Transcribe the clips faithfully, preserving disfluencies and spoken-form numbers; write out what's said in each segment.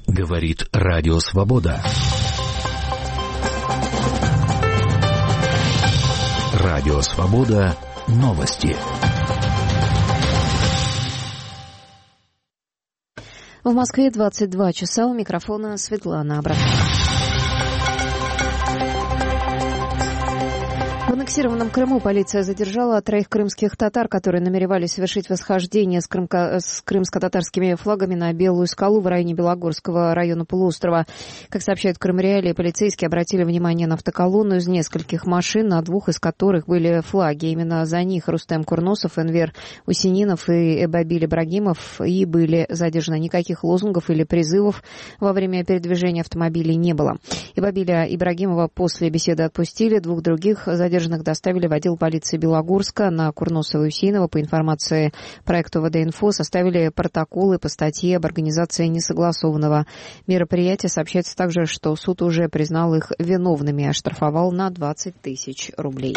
Говорит Радио Свобода. Радио Свобода. Новости. В Москве двадцать два часа. У микрофона Светлана Абрахамова. В аннексированном Крыму полиция задержала троих крымских татар, которые намеревались совершить восхождение с, крымко- с крымско-татарскими флагами на Белую скалу в районе Белогорского района полуострова. Как сообщают Крымреалии, полицейские обратили внимание на автоколонну из нескольких машин, на двух из которых были флаги. Именно за них Рустем Курносов, Энвер Усининов и Эбабиль Ибрагимов и были задержаны. Никаких лозунгов или призывов во время передвижения автомобилей не было. Эбабиля Ибрагимова после беседы отпустили, двух других задержанных доставили в отдел полиции Белогорска. На Курносова и Усинова, по информации проекта ВД-Инфо, составили протоколы по статье об организации несогласованного мероприятия. Сообщается также, что суд уже признал их виновными и оштрафовал на двадцать тысяч рублей.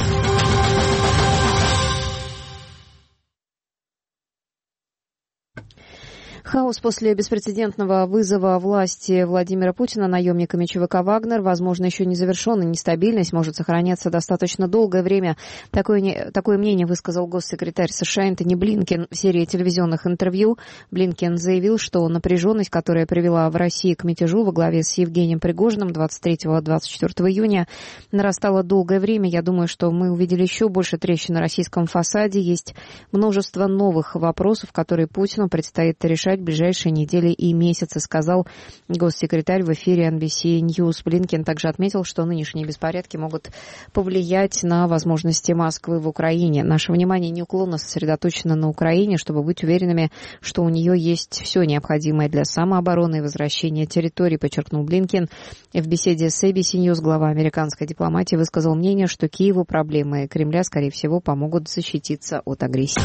Хаос после беспрецедентного вызова власти Владимира Путина наемниками ЧВК «Вагнер», возможно, еще не завершен, и нестабильность может сохраняться достаточно долгое время. Такое, не, такое мнение высказал госсекретарь США Энтони Блинкен в серии телевизионных интервью. Блинкен заявил, что напряженность, которая привела в России к мятежу во главе с Евгением Пригожиным двадцать третьего — двадцать четвёртого июня, нарастала долгое время. Я думаю, что мы увидели еще больше трещин на российском фасаде. Есть множество новых вопросов, которые Путину предстоит решать в ближайшие недели и месяцы, сказал госсекретарь в эфире эн би си News. Блинкен также отметил, что нынешние беспорядки могут повлиять на возможности Москвы в Украине. Наше внимание неуклонно сосредоточено на Украине, чтобы быть уверенными, что у нее есть все необходимое для самообороны и возвращения территорий, подчеркнул Блинкен. В беседе с эй би си News глава американской дипломатии высказал мнение, что Киеву проблемы Кремля, скорее всего, помогут защититься от агрессии.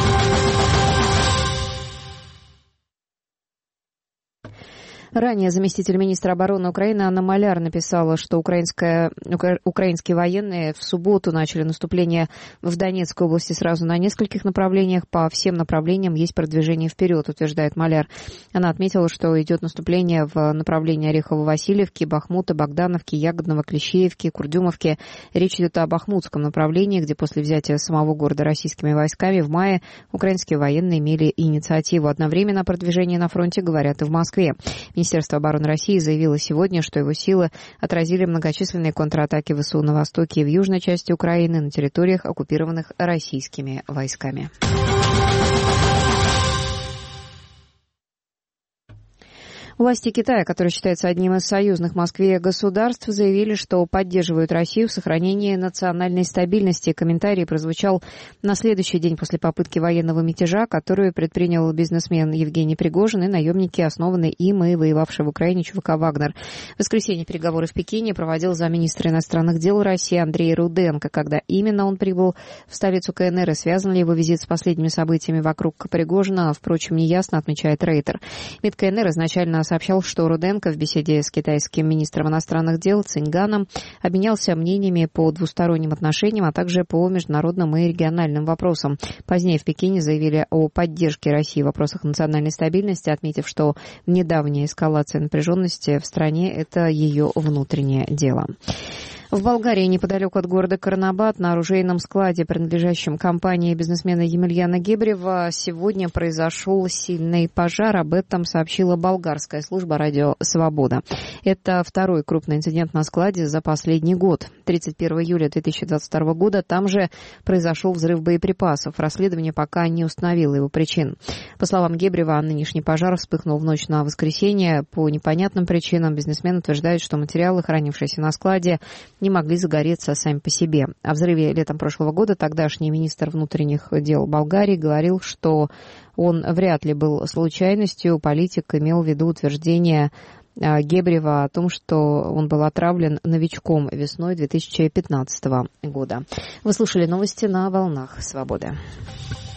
Ранее заместитель министра обороны Украины Анна Маляр написала, что украинская, укра, украинские военные в субботу начали наступление в Донецкой области сразу на нескольких направлениях. По всем направлениям есть продвижение вперед, утверждает Маляр. Она отметила, что идет наступление в направлении Орехово-Васильевки, Бахмута, Богдановки, Ягодного, Клещеевки, Курдюмовки. Речь идет о Бахмутском направлении, где после взятия самого города российскими войсками в мае украинские военные имели инициативу. Одновременно о продвижении на фронте говорят и в Москве. Министерство обороны России заявило сегодня, что его силы отразили многочисленные контратаки ВСУ на востоке и в южной части Украины, на территориях, оккупированных российскими войсками. Власти Китая, который считается одним из союзных Москве государств, заявили, что поддерживают Россию в сохранении национальной стабильности. Комментарий прозвучал на следующий день после попытки военного мятежа, которую предпринял бизнесмен Евгений Пригожин и наемники, основанные им и воевавшие в Украине ЧВК «Вагнер». В воскресенье переговоры в Пекине проводил замминистра иностранных дел России Андрей Руденко. Когда именно он прибыл в столицу КНР и связан ли его визит с последними событиями вокруг Пригожина, впрочем, неясно, отмечает Рейтер. МИД КНР изначально сообщал, что Руденко в беседе с китайским министром иностранных дел Циньганом обменялся мнениями по двусторонним отношениям, а также по международным и региональным вопросам. Позднее в Пекине заявили о поддержке России в вопросах национальной стабильности, отметив, что недавняя эскалация напряженности в стране – это ее внутреннее дело. В Болгарии, неподалеку от города Карнобат, на оружейном складе, принадлежащем компании бизнесмена Емельяна Гебрева, сегодня произошел сильный пожар. Об этом сообщила болгарская служба «Радио Свобода». Это второй крупный инцидент на складе за последний год. тридцать первого июля две тысячи двадцать второго года там же произошел взрыв боеприпасов. Расследование пока не установило его причин. По словам Гебрева, нынешний пожар вспыхнул в ночь на воскресенье. По непонятным причинам бизнесмен утверждает, что материалы, хранившиеся на складе, не могли загореться сами по себе. О взрыве летом прошлого года тогдашний министр внутренних дел Болгарии говорил, что он вряд ли был случайностью. Политик имел в виду утверждение Гебрева о том, что он был отравлен новичком весной две тысячи пятнадцатого года. Вы слушали новости на волнах «Свободы».